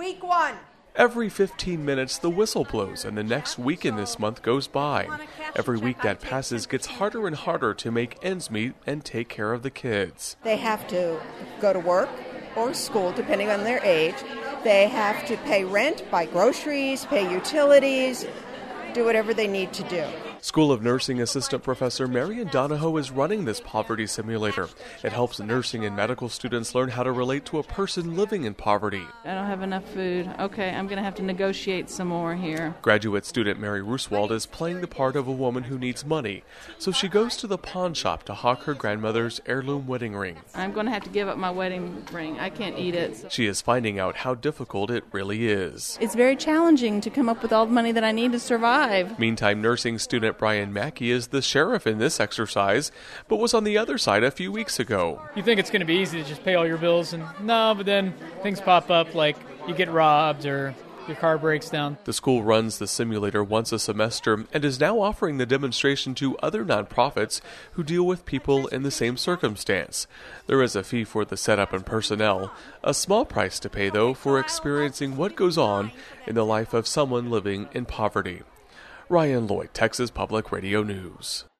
Week 1. Every 15 minutes, the whistle blows, and the next week in this month goes by. Every week that passes gets harder and harder to make ends meet and take care of the kids. They have to go to work or school, depending on their age. They have to pay rent, buy groceries, pay utilities, do whatever they need to do. School of Nursing Assistant Professor Marian Donahoe is running this poverty simulator. It helps nursing and medical students learn how to relate to a person living in poverty. I don't have enough food. Okay, I'm going to have to negotiate some more here. Graduate student Mary Rooswald is playing the part of a woman who needs money, so she goes to the pawn shop to hawk her grandmother's heirloom wedding ring. I'm going to have to give up my wedding ring. I can't eat it. She is finding out how difficult it really is. It's very challenging to come up with all the money that I need to survive. Meantime, nursing student Brian Mackey is the sheriff in this exercise, but was on the other side a few weeks ago. You think it's going to be easy to just pay all your bills, and no, but then things pop up like you get robbed or your car breaks down. The school runs the simulator once a semester and is now offering the demonstration to other nonprofits who deal with people in the same circumstance. There is a fee for the setup and personnel, a small price to pay, though, for experiencing what goes on in the life of someone living in poverty. Ryan Lloyd, Texas Public Radio News.